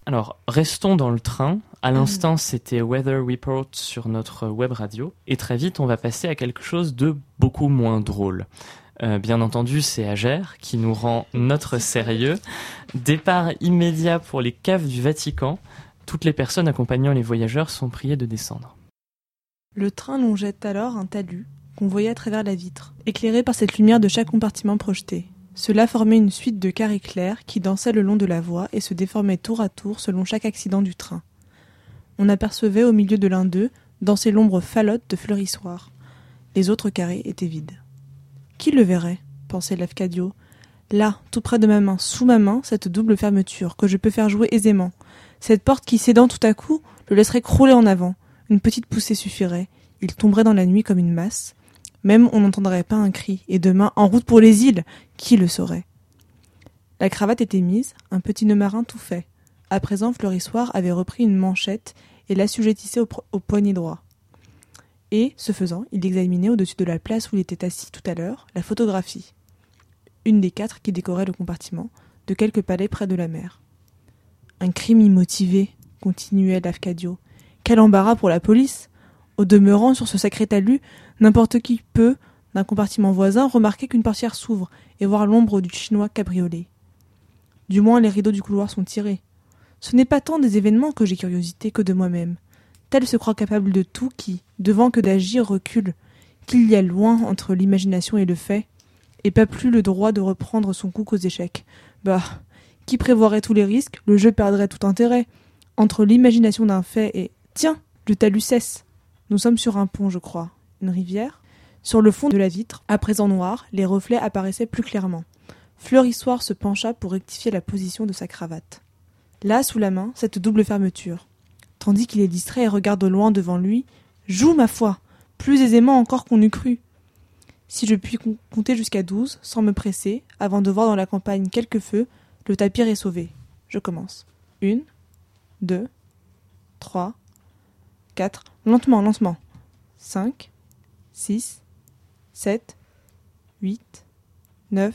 Alors, restons dans le train. À l'instant, c'était Weather Report sur notre web radio. Et très vite, on va passer à quelque chose de beaucoup moins drôle. Bien entendu, c'est Agère qui nous rend notre sérieux. Départ immédiat pour les caves du Vatican. Toutes les personnes accompagnant les voyageurs sont priées de descendre. Le train longeait alors un talus qu'on voyait à travers la vitre, éclairé par cette lumière de chaque compartiment projeté. Cela formait une suite de carrés clairs qui dansaient le long de la voie et se déformaient tour à tour selon chaque accident du train. On apercevait au milieu de l'un d'eux danser l'ombre falote de Fleurissoir. Les autres carrés étaient vides. Qui le verrait, pensait Lafcadio. Là, tout près de ma main, sous ma main, cette double fermeture que je peux faire jouer aisément. Cette porte qui, cédant tout à coup, le laisserait crouler en avant. Une petite poussée suffirait. Il tomberait dans la nuit comme une masse. Même on n'entendrait pas un cri. Et demain, en route pour les îles, qui le saurait? La cravate était mise, un petit nœud marin tout fait. À présent, Fleurissoir avait repris une manchette et l'assujettissait au poignet droit. Et, ce faisant, il examinait au-dessus de la place où il était assis tout à l'heure la photographie, une des 4 qui décorait le compartiment, de quelques palais près de la mer. Un crime immotivé, continuait Lafcadio. Quel embarras pour la police! Au demeurant, sur ce sacré talus, n'importe qui peut, d'un compartiment voisin, remarquer qu'une portière s'ouvre et voir l'ombre du chinois cabriolet. Du moins, les rideaux du couloir sont tirés. Ce n'est pas tant des événements que j'ai curiosité que de moi-même. Tel se croit capable de tout qui, devant que d'agir, recule, qu'il y a loin entre l'imagination et le fait, et pas plus le droit de reprendre son coup qu'aux échecs. Bah, qui prévoirait tous les risques, le jeu perdrait tout intérêt. Entre l'imagination d'un fait et... Tiens, le talus cesse. Nous sommes sur un pont, je crois. Une rivière? Sur le fond de la vitre, à présent noir, les reflets apparaissaient plus clairement. Fleurissoir se pencha pour rectifier la position de sa cravate. Là, sous la main, cette double fermeture. Tandis qu'il est distrait et regarde au loin devant lui, joue, ma foi, plus aisément encore qu'on eût cru. Si je puis compter jusqu'à 12, sans me presser, avant de voir dans la campagne quelques feux, le tapir est sauvé. Je commence. 1, 2, 3, 4, lentement, lentement. 5, 6, 7, 8, 9,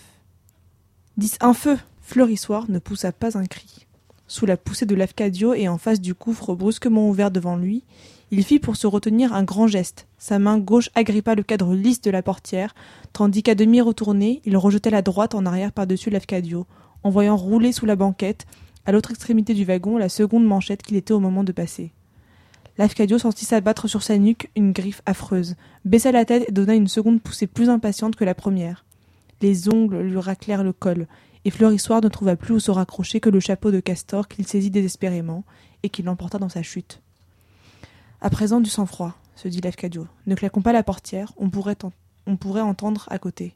10, un feu! Fleurissoir ne poussa pas un cri. Sous la poussée de Lafcadio et en face du gouffre brusquement ouvert devant lui, il fit pour se retenir un grand geste. Sa main gauche agrippa le cadre lisse de la portière, tandis qu'à demi retourné, il rejetait la droite en arrière par-dessus Lafcadio, en voyant rouler sous la banquette, à l'autre extrémité du wagon, la seconde manchette qu'il était au moment de passer. Lafcadio sentit s'abattre sur sa nuque une griffe affreuse, baissa la tête et donna une seconde poussée plus impatiente que la première. Les ongles lui raclèrent le col, et Fleurissoir ne trouva plus où se raccrocher que le chapeau de castor qu'il saisit désespérément et qui l'emporta dans sa chute. À présent du sang-froid, se dit Lafcadio. Ne claquons pas la portière, on pourrait entendre à côté.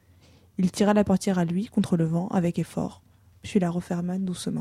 Il tira la portière à lui, contre le vent, avec effort, puis la referma doucement.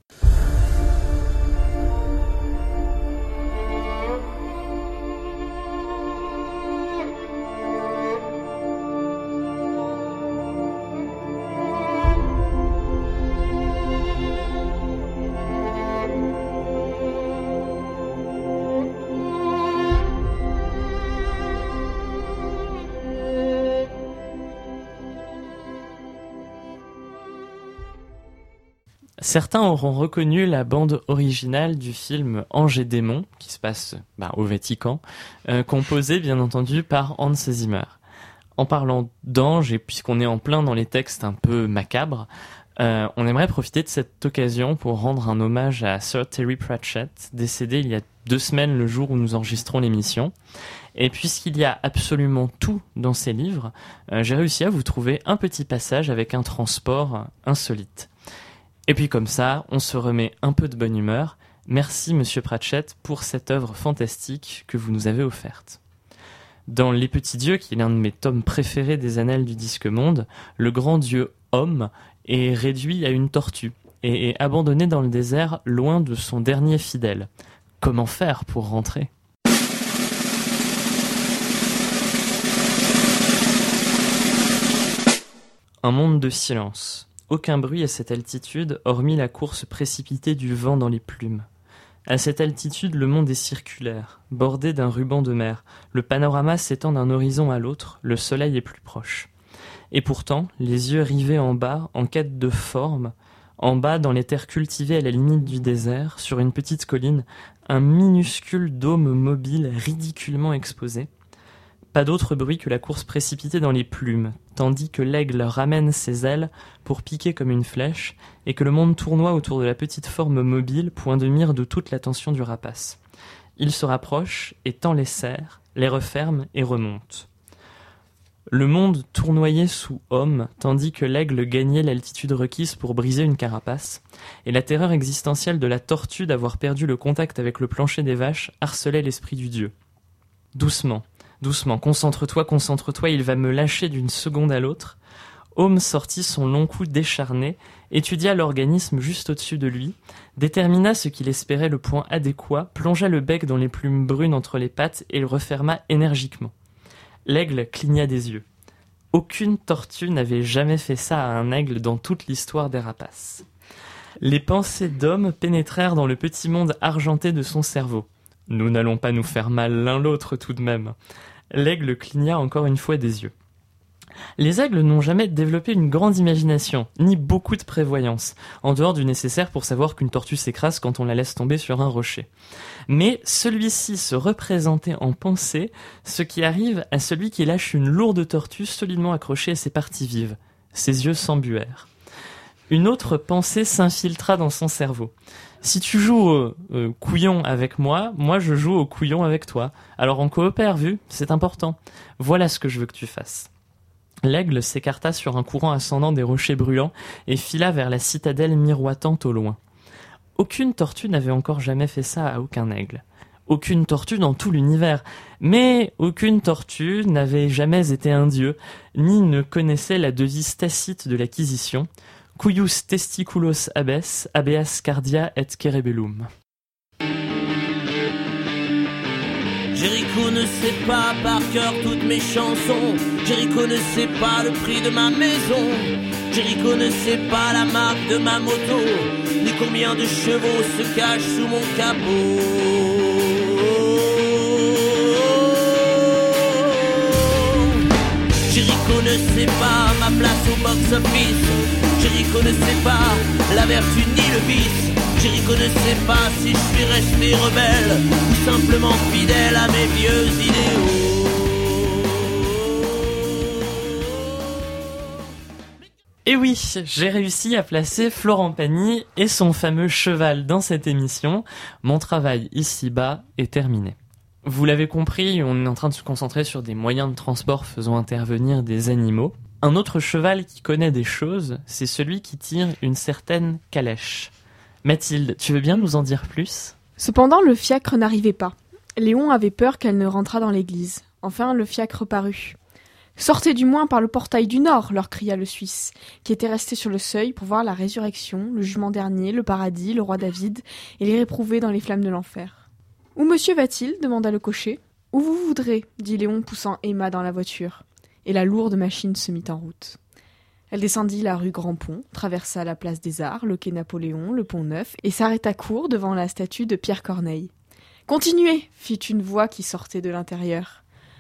Certains auront reconnu la bande originale du film Ange et démons, qui se passe au Vatican, composée bien entendu par Hans Zimmer. En parlant d'ange, et puisqu'on est en plein dans les textes un peu macabres, on aimerait profiter de cette occasion pour rendre un hommage à Sir Terry Pratchett, décédé il y a 2 semaines le jour où nous enregistrons l'émission. Et puisqu'il y a absolument tout dans ces livres, j'ai réussi à vous trouver un petit passage avec un transport insolite. Et puis comme ça, on se remet un peu de bonne humeur. Merci Monsieur Pratchett pour cette œuvre fantastique que vous nous avez offerte. Dans Les Petits Dieux, qui est l'un de mes tomes préférés des annales du disque monde, le grand dieu homme est réduit à une tortue et est abandonné dans le désert loin de son dernier fidèle. Comment faire pour rentrer ? Un monde de silence. Aucun bruit à cette altitude, hormis la course précipitée du vent dans les plumes. À cette altitude, le monde est circulaire, bordé d'un ruban de mer. Le panorama s'étend d'un horizon à l'autre, le soleil est plus proche. Et pourtant, les yeux rivés en bas, en quête de forme, En bas, dans les terres cultivées à la limite du désert, sur une petite colline, un minuscule dôme mobile ridiculement exposé. Pas d'autre bruit que la course précipitée dans les plumes, tandis que l'aigle ramène ses ailes pour piquer comme une flèche, et que le monde tournoie autour de la petite forme mobile, point de mire de toute l'attention du rapace. Il se rapproche et tend les serres, les referme et remonte. Le monde tournoyait sous homme, tandis que l'aigle gagnait l'altitude requise pour briser une carapace, et la terreur existentielle de la tortue d'avoir perdu le contact avec le plancher des vaches harcelait l'esprit du dieu. Doucement, concentre-toi, il va me lâcher d'une seconde à l'autre. Homme sortit son long cou décharné, étudia l'organisme juste au-dessus de lui, détermina ce qu'il espérait le point adéquat, plongea le bec dans les plumes brunes entre les pattes et le referma énergiquement. L'aigle cligna des yeux. Aucune tortue n'avait jamais fait ça à un aigle dans toute l'histoire des rapaces. Les pensées d'homme pénétrèrent dans le petit monde argenté de son cerveau. Nous n'allons pas nous faire mal l'un l'autre tout de même. L'aigle cligna encore une fois des yeux. Les aigles n'ont jamais développé une grande imagination, ni beaucoup de prévoyance, en dehors du nécessaire pour savoir qu'une tortue s'écrase quand on la laisse tomber sur un rocher. Mais celui-ci se représentait en pensée ce qui arrive à celui qui lâche une lourde tortue solidement accrochée à ses parties vives. Ses yeux s'embuèrent. Une autre pensée s'infiltra dans son cerveau. Si tu joues au couillon avec moi, moi je joue au couillon avec toi. Alors on coopère, vu, c'est important. Voilà ce que je veux que tu fasses. L'aigle s'écarta sur un courant ascendant des rochers brûlants et fila vers la citadelle miroitante au loin. Aucune tortue n'avait encore jamais fait ça à aucun aigle. Aucune tortue dans tout l'univers. Mais aucune tortue n'avait jamais été un dieu, ni ne connaissait la devise tacite de l'acquisition. Cuius testiculos abes, habeas cardia et cerebellum. Jéricho ne sait pas par cœur toutes mes chansons. Jéricho ne sait pas le prix de ma maison. Jéricho ne sait pas la marque de ma moto, ni combien de chevaux se cachent sous mon capot. Jéricho ne sait pas ma place au box-office. Jéricho ne sait pas la vertu ni le vice. Jéricho ne sait pas si je suis resté rebelle ou simplement fidèle à mes vieux idéaux. Et oui, j'ai réussi à placer Florent Pagny et son fameux cheval dans cette émission. Mon travail ici-bas est terminé. Vous l'avez compris, on est en train de se concentrer sur des moyens de transport faisant intervenir des animaux. Un autre cheval qui connaît des choses, c'est celui qui tire une certaine calèche. Mathilde, tu veux bien nous en dire plus ? Cependant, le fiacre n'arrivait pas. Léon avait peur qu'elle ne rentrât dans l'église. Enfin, le fiacre parut. « Sortez du moins par le portail du Nord !» leur cria le Suisse, qui était resté sur le seuil pour voir la résurrection, le jugement dernier, le paradis, le roi David et les réprouvés dans les flammes de l'enfer. « Où monsieur va-t-il » demanda le cocher. « Où vous voudrez » dit Léon poussant Emma dans la voiture. Et la lourde machine se mit en route. Elle descendit la rue Grand-Pont, traversa la place des Arts, le quai Napoléon, le pont Neuf, et s'arrêta court devant la statue de Pierre Corneille. « Continuez !» fit une voix qui sortait de l'intérieur.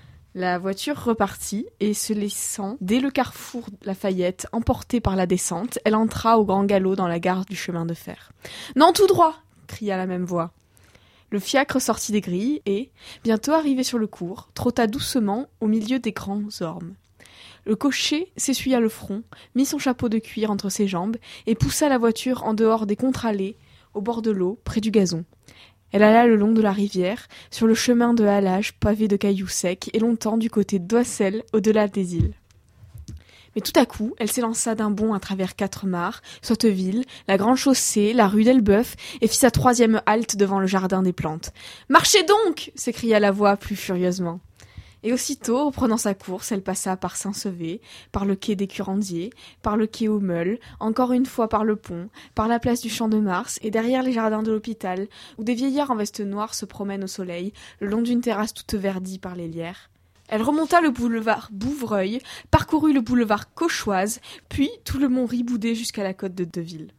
La voiture repartit, et se laissant, dès le carrefour Lafayette, emportée par la descente, elle entra au grand galop dans la gare du chemin de fer. « Non, tout droit !» cria la même voix. Le fiacre sortit des grilles et, bientôt arrivé sur le cours, trotta doucement au milieu des grands ormes. Le cocher s'essuya le front, mit son chapeau de cuir entre ses jambes et poussa la voiture en dehors des contre-allées, au bord de l'eau, près du gazon. Elle alla le long de la rivière, sur le chemin de halage pavé de cailloux secs et longtemps du côté d'Oissel, au-delà des îles. Mais tout à coup, elle s'élança d'un bond à travers 4 mares, Sotteville, la grande chaussée, la rue d'Elbeuf, et fit sa 3e halte devant le jardin des plantes. « Marchez donc !» s'écria la voix plus furieusement. Et aussitôt, reprenant sa course, elle passa par Saint-Sevé, par le quai des Curandiers, par le quai aux Meules, encore une fois par le pont, par la place du Champ-de-Mars, et derrière les jardins de l'hôpital, où des vieillards en veste noire se promènent au soleil, le long d'une terrasse toute verdie par les lierres. Elle remonta le boulevard Bouvreuil, parcourut le boulevard Cauchoise, puis tout le mont Riboudet jusqu'à la côte de Deville.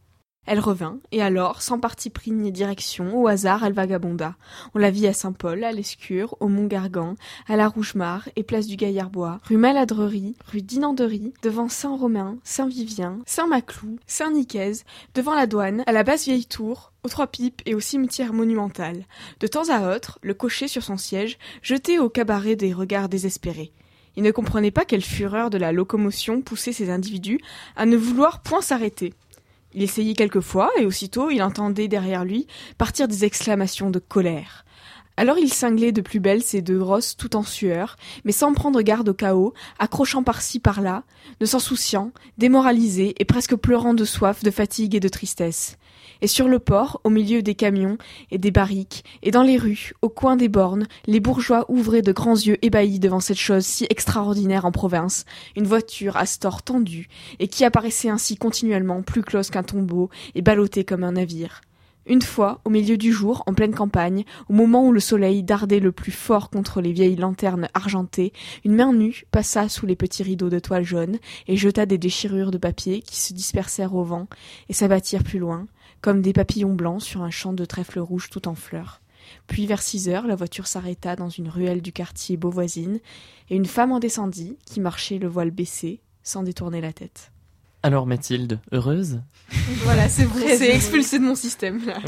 Elle revint, et alors, sans parti pris ni direction, au hasard, elle vagabonda. On la vit à Saint-Paul, à l'Escure, au Mont-Gargan, à la Rougemare et place du Gaillard-Bois, rue Maladrerie, rue Dinanderie, devant Saint-Romain, Saint-Vivien, Saint-Maclou, Saint-Nicaise, devant la douane, à la Basse-Vieille-Tour, aux Trois-Pipes et au cimetière monumental. De temps à autre, le cocher sur son siège jetait au cabaret des regards désespérés. Il ne comprenait pas quelle fureur de la locomotion poussait ces individus à ne vouloir point s'arrêter. Il essayait quelquefois, et aussitôt il entendait derrière lui partir des exclamations de colère. Alors il cinglait de plus belle ses deux rosses tout en sueur, mais sans prendre garde au chaos, accrochant par-ci par-là, ne s'en souciant, démoralisé et presque pleurant de soif, de fatigue et de tristesse. Et sur le port, au milieu des camions et des barriques, et dans les rues, au coin des bornes, les bourgeois ouvraient de grands yeux ébahis devant cette chose si extraordinaire en province, une voiture à stores tendue, et qui apparaissait ainsi continuellement, plus close qu'un tombeau, et ballottée comme un navire. Une fois, au milieu du jour, en pleine campagne, au moment où le soleil dardait le plus fort contre les vieilles lanternes argentées, une main nue passa sous les petits rideaux de toile jaune et jeta des déchirures de papier qui se dispersèrent au vent et s'abattirent plus loin, comme des papillons blancs sur un champ de trèfle rouge tout en fleurs. Puis vers 6 heures, la voiture s'arrêta dans une ruelle du quartier Beauvoisine, et une femme en descendit, qui marchait le voile baissé, sans détourner la tête. Alors Mathilde, heureuse? Voilà, c'est vrai, c'est expulsé de mon système, là.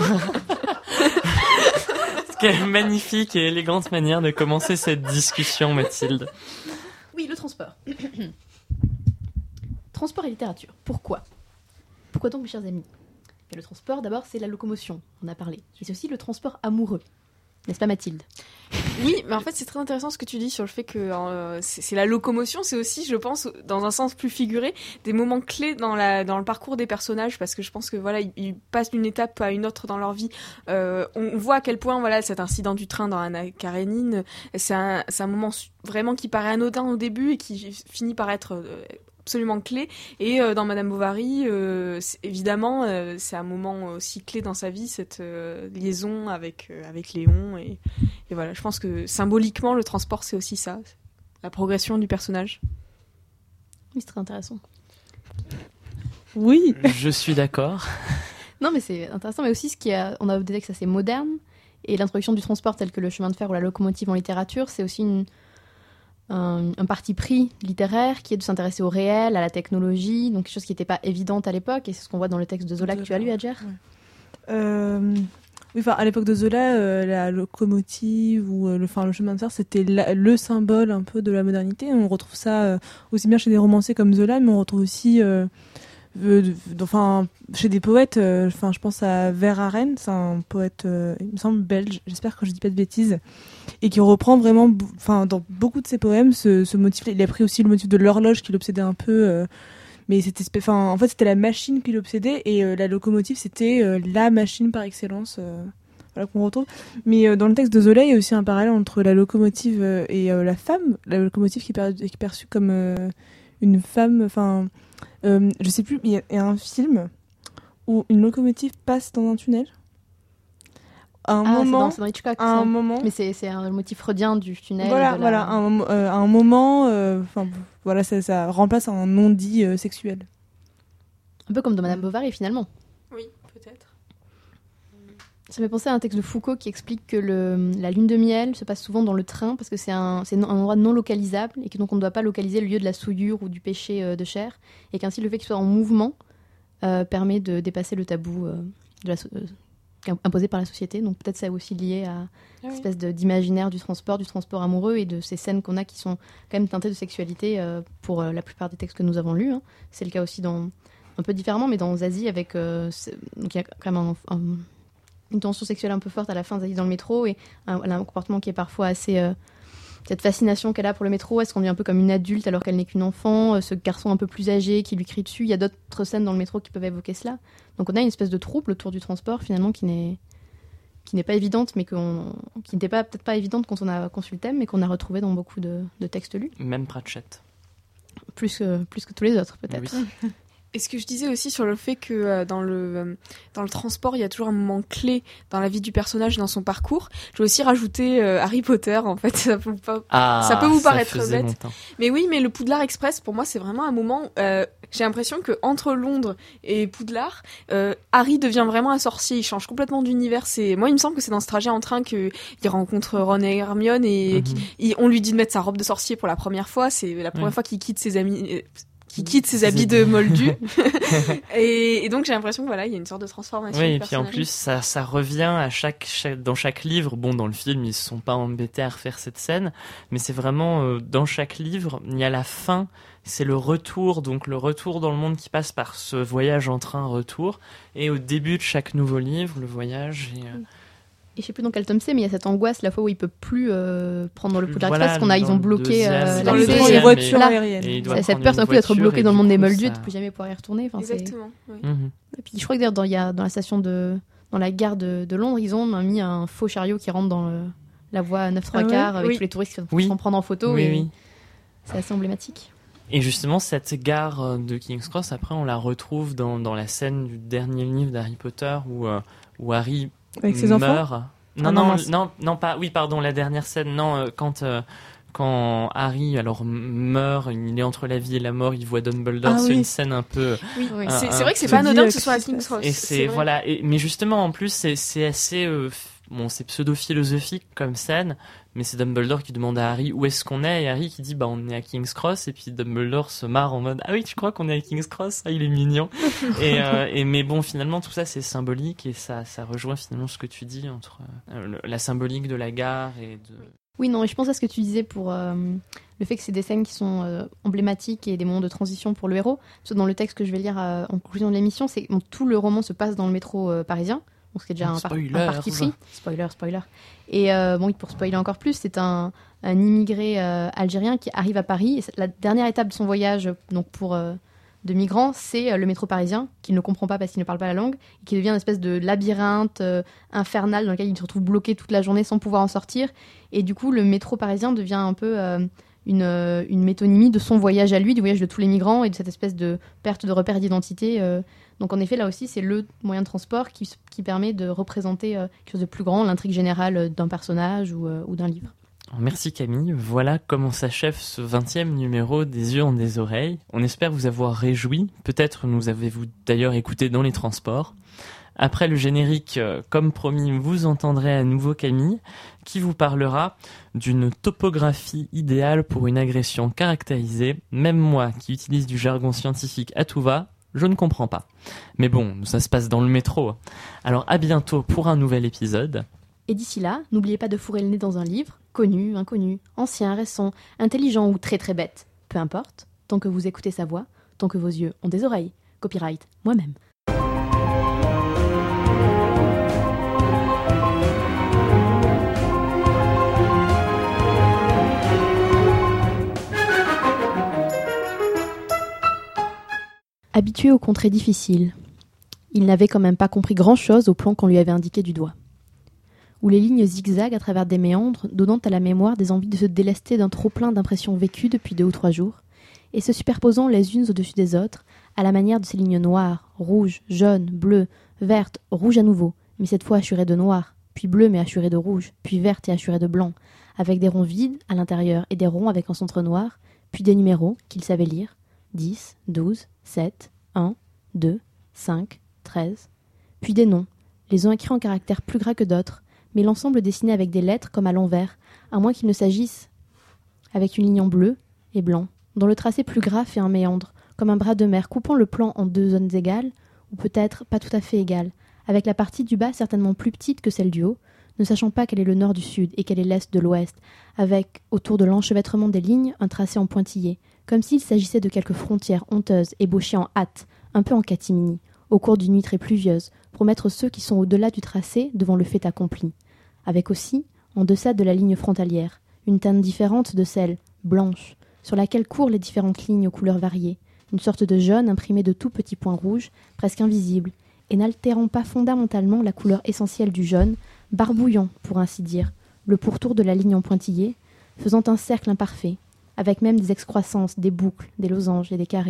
Quelle magnifique et élégante manière de commencer cette discussion, Mathilde. Oui, le transport. Transport et littérature. Pourquoi donc, mes chers amis? Et le transport, d'abord, c'est la locomotion, on a parlé. Et c'est aussi le transport amoureux. N'est-ce pas, Mathilde? Oui, mais en fait, c'est très intéressant ce que tu dis sur le fait que c'est la locomotion, c'est aussi, je pense, dans un sens plus figuré, des moments clés dans le parcours des personnages, parce que je pense que voilà, ils passent d'une étape à une autre dans leur vie. On voit à quel point voilà cet incident du train dans Anna Karénine, c'est un moment vraiment qui paraît anodin au début et qui finit par être absolument clé. Et dans Madame Bovary, évidemment, c'est un moment aussi clé dans sa vie, cette liaison avec Léon. Et voilà, je pense que symboliquement, le transport, c'est aussi ça, la progression du personnage. Oui, c'est très intéressant. Oui. Je suis d'accord. Non, mais c'est intéressant, mais aussi on a des textes assez modernes, et l'introduction du transport tel que le chemin de fer ou la locomotive en littérature, c'est aussi un parti pris littéraire qui est de s'intéresser au réel, à la technologie, donc quelque chose qui n'était pas évidente à l'époque, et c'est ce qu'on voit dans le texte de Zola que tu as lu, Adjer. Oui, enfin, à l'époque de Zola, la locomotive ou le chemin de fer, c'était le symbole un peu de la modernité. On retrouve ça aussi bien chez des romanciers comme Zola, mais on retrouve aussi chez des poètes. Je pense à Verhaeren, c'est un poète, il me semble belge. J'espère que je dis pas de bêtises, et qui reprend vraiment, dans beaucoup de ses poèmes, ce motif. Il a pris aussi le motif de l'horloge qui l'obsédait un peu. Mais en fait, c'était la machine qui l'obsédait, et la locomotive, c'était la machine par excellence, voilà, qu'on retrouve. Mais dans le texte de Zola, il y a aussi un parallèle entre la locomotive et la femme. La locomotive qui est perçue comme une femme. Je sais plus, il y a un film où une locomotive passe dans un tunnel. C'est dans Hitchcock. À un moment. Mais c'est un motif freudien du tunnel. Voilà, à un moment, ça remplace un non-dit sexuel. Un peu comme dans Madame Bovary, finalement. Oui, peut-être. Ça me fait penser à un texte de Foucault qui explique que la lune de miel se passe souvent dans le train parce que c'est un endroit non localisable et que donc on ne doit pas localiser le lieu de la souillure ou du péché de chair, et qu'ainsi le fait qu'il soit en mouvement permet de dépasser le tabou imposé par la société. Donc peut-être ça est aussi lié à une espèce d'imaginaire du transport amoureux et de ces scènes qu'on a qui sont quand même teintées de sexualité pour la plupart des textes que nous avons lus. Hein. C'est le cas aussi un peu différemment, mais dans Zazie, donc il y a quand même une tension sexuelle un peu forte à la fin de Zazie dans le métro, et elle a un comportement qui est parfois assez... cette fascination qu'elle a pour le métro, elle se conduit un peu comme une adulte alors qu'elle n'est qu'une enfant, ce garçon un peu plus âgé qui lui crie dessus, il y a d'autres scènes dans le métro qui peuvent évoquer cela. Donc on a une espèce de trouble autour du transport finalement qui n'est pas évidente, mais qui n'était peut-être pas évidente quand on a conçu le thème, mais qu'on a retrouvé dans beaucoup de textes lus. Même Pratchett. Plus que tous les autres peut-être. Oui. Et ce que je disais aussi sur le fait que dans le transport, il y a toujours un moment clé dans la vie du personnage, dans son parcours. Je vais aussi rajouter Harry Potter, en fait. Ça peut vous paraître bête. Longtemps. Mais oui, mais le Poudlard Express, pour moi, c'est vraiment un moment... j'ai l'impression que entre Londres et Poudlard, Harry devient vraiment un sorcier. Il change complètement d'univers. Moi, il me semble que c'est dans ce trajet en train qu'il rencontre Ron et Hermione et on lui dit de mettre sa robe de sorcier pour la première fois. C'est la première fois qu'il quitte ses amis... qui quitte ses habits de moldu. et donc j'ai l'impression que voilà, il y a une sorte de transformation. Oui, et puis en plus ça revient dans chaque livre. Bon, dans le film, ils se sont pas embêtés à refaire cette scène, mais c'est vraiment dans chaque livre, il y a la fin, c'est le retour, donc le retour dans le monde qui passe par ce voyage en train retour, et au début de chaque nouveau livre, le voyage Et je sais plus dans quel tome c'est, mais il y a cette angoisse la fois où il peut plus prendre le Poudlard Voilà, Express, ils ont bloqué dans le l'accès. dans les voitures aériennes. Cette peur un peu d'être bloqué dans le monde des moldus, de plus jamais pouvoir y retourner. Enfin, Exactement. Oui. Et puis je crois que d'ailleurs dans la station dans la gare de Londres, ils ont mis un faux chariot qui rentre dans la voie 9-3/4 avec tous les touristes qui vont prendre en photo. Oui. C'est assez emblématique. Et justement, cette gare de King's Cross, après, on la retrouve dans la scène du dernier livre d'Harry Potter où Harry avec ses enfants. meurt. Non, pas. Oui, pardon, la dernière scène. Non, quand Harry meurt, il est entre la vie et la mort, il voit Dumbledore. C'est une scène un peu. Oui. C'est vrai que c'est pas anodin que ce soit à King's Cross. Et c'est voilà. Mais justement, en plus, c'est assez. C'est pseudo-philosophique comme scène, mais c'est Dumbledore qui demande à Harry où est-ce qu'on est, et Harry qui dit on est à King's Cross, et puis Dumbledore se marre en mode ah oui, tu crois qu'on est à King's Cross, il est mignon. Mais bon, finalement tout ça c'est symbolique, et ça rejoint finalement ce que tu dis entre la symbolique de la gare et de... Oui, non, et je pense à ce que tu disais pour le fait que c'est des scènes qui sont emblématiques et des moments de transition pour le héros. Parce que dans le texte que je vais lire en conclusion de l'émission, c'est tout le roman se passe dans le métro parisien. Donc c'est déjà un parti pris. Spoiler. Et pour spoiler encore plus, c'est un immigré algérien qui arrive à Paris. Et la dernière étape de son voyage donc pour de migrants, c'est le métro parisien, qu'il ne comprend pas parce qu'il ne parle pas la langue, et qui devient une espèce de labyrinthe infernal dans lequel il se retrouve bloqué toute la journée sans pouvoir en sortir. Et du coup, le métro parisien devient un peu une métonymie de son voyage à lui, du voyage de tous les migrants et de cette espèce de perte de repère d'identité. Donc en effet, là aussi, c'est le moyen de transport qui permet de représenter quelque chose de plus grand, l'intrigue générale d'un personnage ou d'un livre. Merci Camille, voilà comment s'achève ce 20e numéro des Yeux ont des oreilles. On espère vous avoir réjoui, peut-être nous avez-vous d'ailleurs écouté dans les transports. Après le générique, comme promis, vous entendrez à nouveau Camille, qui vous parlera d'une topographie idéale pour une agression caractérisée. Même moi, qui utilise du jargon scientifique à tout va, je ne comprends pas. Mais bon, ça se passe dans le métro. Alors à bientôt pour un nouvel épisode. Et d'ici là, n'oubliez pas de fourrer le nez dans un livre, connu, inconnu, ancien, récent, intelligent ou très très bête. Peu importe, tant que vous écoutez sa voix, tant que vos yeux ont des oreilles. Copyright, moi-même. Habitué aux contrées difficiles, il n'avait quand même pas compris grand-chose au plan qu'on lui avait indiqué du doigt. Où les lignes zigzaguent à travers des méandres, donnant à la mémoire des envies de se délester d'un trop-plein d'impressions vécues depuis 2 ou 3 jours, et se superposant les unes au-dessus des autres, à la manière de ces lignes noires, rouges, jaunes, bleues, vertes, rouges à nouveau, mais cette fois hachurées de noir, puis bleues mais hachurées de rouge, puis vertes et hachurées de blanc, avec des ronds vides à l'intérieur et des ronds avec un centre noir, puis des numéros qu'il savait lire, 10, 12, 7, 1, 2, 5, 13, puis des noms, les uns écrits en caractères plus gras que d'autres, mais l'ensemble dessiné avec des lettres comme à l'envers, à moins qu'il ne s'agisse avec une ligne en bleu et blanc, dont le tracé plus gras fait un méandre, comme un bras de mer coupant le plan en 2 zones égales, ou peut-être pas tout à fait égales, avec la partie du bas certainement plus petite que celle du haut, ne sachant pas quel est le nord du sud et quel est l'est de l'ouest, avec, autour de l'enchevêtrement des lignes, un tracé en pointillé, comme s'il s'agissait de quelques frontières honteuses ébauchées en hâte, un peu en catimini, au cours d'une nuit très pluvieuse, pour mettre ceux qui sont au-delà du tracé devant le fait accompli. Avec aussi, en deçà de la ligne frontalière, une teinte différente de celle, blanche, sur laquelle courent les différentes lignes aux couleurs variées, une sorte de jaune imprimé de tout petits points rouges, presque invisibles, et n'altérant pas fondamentalement la couleur essentielle du jaune, barbouillant, pour ainsi dire, le pourtour de la ligne en pointillé, faisant un cercle imparfait, avec même des excroissances, des boucles, des losanges et des carrés,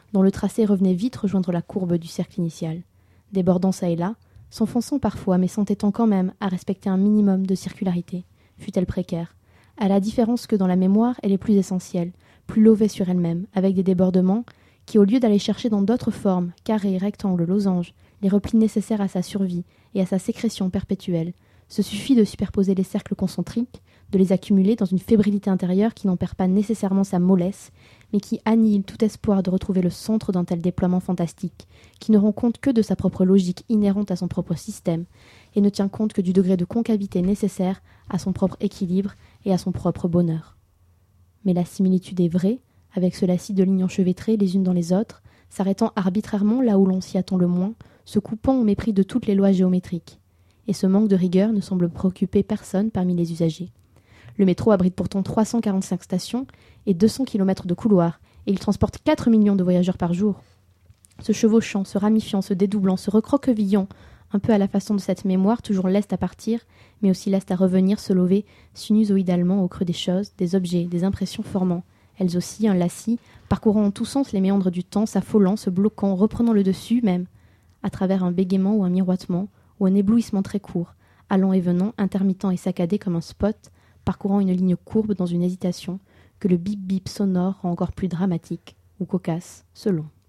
dont le tracé revenait vite rejoindre la courbe du cercle initial, débordant ça et là, s'enfonçant parfois mais s'entêtant quand même à respecter un minimum de circularité, fût-elle précaire, à la différence que dans la mémoire elle est plus essentielle, plus levée sur elle-même, avec des débordements qui, au lieu d'aller chercher dans d'autres formes, carrés, rectangles, losanges, les replis nécessaires à sa survie et à sa sécrétion perpétuelle, se suffit de superposer les cercles concentriques, de les accumuler dans une fébrilité intérieure qui n'en perd pas nécessairement sa mollesse, mais qui annihile tout espoir de retrouver le centre d'un tel déploiement fantastique, qui ne rend compte que de sa propre logique inhérente à son propre système, et ne tient compte que du degré de concavité nécessaire à son propre équilibre et à son propre bonheur. Mais la similitude est vraie, avec ce lacis de lignes enchevêtrées les unes dans les autres, s'arrêtant arbitrairement là où l'on s'y attend le moins, se coupant au mépris de toutes les lois géométriques. Et ce manque de rigueur ne semble préoccuper personne parmi les usagers. Le métro abrite pourtant 345 stations et 200 km de couloirs, et il transporte 4 millions de voyageurs par jour. Se chevauchant, se ramifiant, se dédoublant, se recroquevillant, un peu à la façon de cette mémoire toujours leste à partir, mais aussi leste à revenir se lever sinusoïdalement au creux des choses, des objets, des impressions formant, elles aussi, un lacis, parcourant en tous sens les méandres du temps, s'affolant, se bloquant, reprenant le dessus même, à travers un bégaiement ou un miroitement, ou un éblouissement très court, allant et venant, intermittent et saccadé comme un spot, parcourant une ligne courbe dans une hésitation que le bip-bip sonore rend encore plus dramatique ou cocasse, selon.